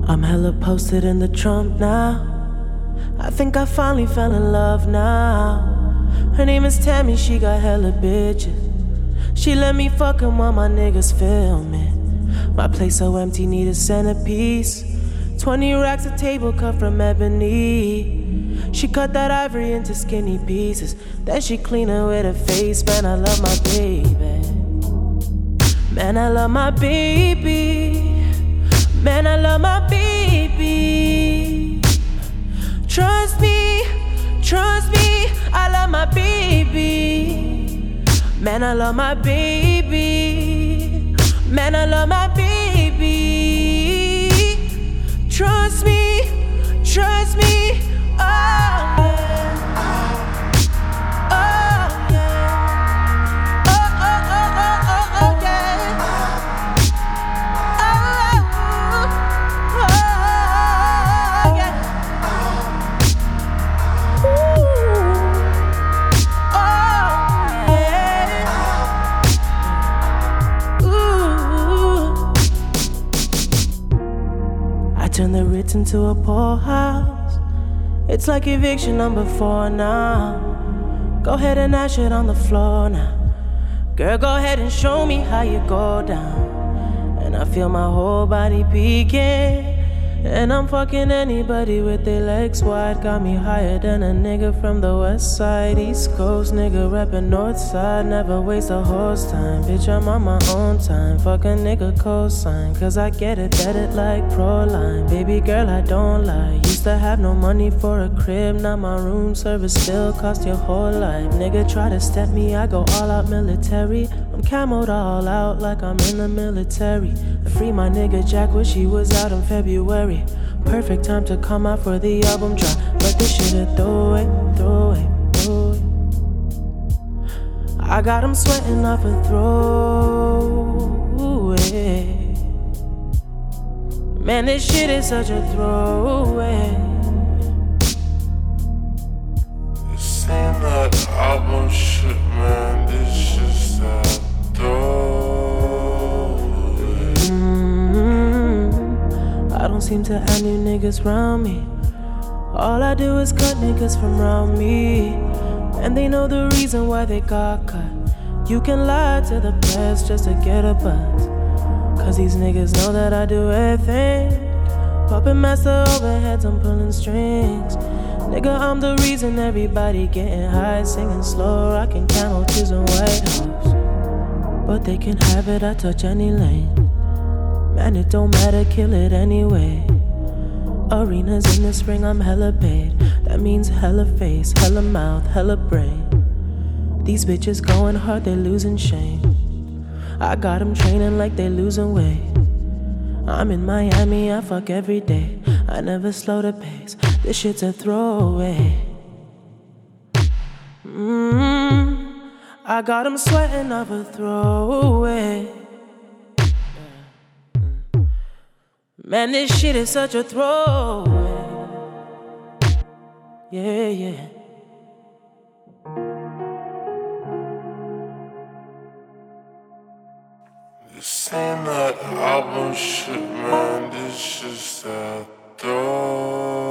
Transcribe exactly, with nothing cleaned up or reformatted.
I'm hella posted in the Trump now. I think I finally fell in love now. Her name is Tammy, she got hella bitches. She let me fuck 'em while my niggas filming. My place so empty, need a centerpiece. Twenty racks of table cut from ebony. She cut that ivory into skinny pieces. Then she clean it with her face. Man, I love my baby. Man, I love my baby. Man, I love my baby. Trust me, trust me, I love my baby. Man, I love my baby. Man, I love my baby. Trust me, trust me, oh yeah. Oh yeah. Oh, oh, oh, oh, oh, oh yeah. Oh, oh, yeah. Ooh. Oh yeah. Ooh. I turn the Ritz into a poorhouse. It's like eviction number four now. Go ahead and ash it on the floor now. Girl, go ahead and show me how you go down. And I feel my whole body peeking. And I'm fucking anybody with their legs wide. Got me higher than a nigga from the west side. East Coast nigga reppin' north side. Never waste a horse time. Bitch, I'm on my own time. Fuck a nigga cosign. Cause I get it, bet it like Proline. Baby girl, I don't lie. Used to have no money for a crib. Now my room service still cost your whole life. Nigga try to step me, I go all out military. I'm camoed all out like I'm in the military. I free my nigga Jack when she was out in February. Perfect time to come out for the album drop. But this shit a throw it, throw it, throw it. I got him sweating off a throwaway. Man, this shit is such a throwaway. This ain't that album shit, man. This shit's that throwaway. Mm-hmm. I don't seem to have new niggas round me. All I do is cut niggas from round me. And they know the reason why they got cut. You can lie to the press just to get a buzz. Cause these niggas know that I do everything. Puppet master overheads, I'm pulling strings. Nigga, I'm the reason everybody getting high. Singing slow, rocking camel, choosing White House. But they can have it, I touch any lane. Man, it don't matter, kill it anyway. Arenas in the spring, I'm hella paid. That means hella face, hella mouth, hella brain. These bitches going hard, they losing shame. I got them training like they losing weight. I'm in Miami, I fuck every day. I never slow the pace, this shit's a throwaway. Mmm, I got them sweating off a throwaway. Man, this shit is such a throwaway. Yeah, yeah. This ain't that album shit, man. This shit's that throwaway.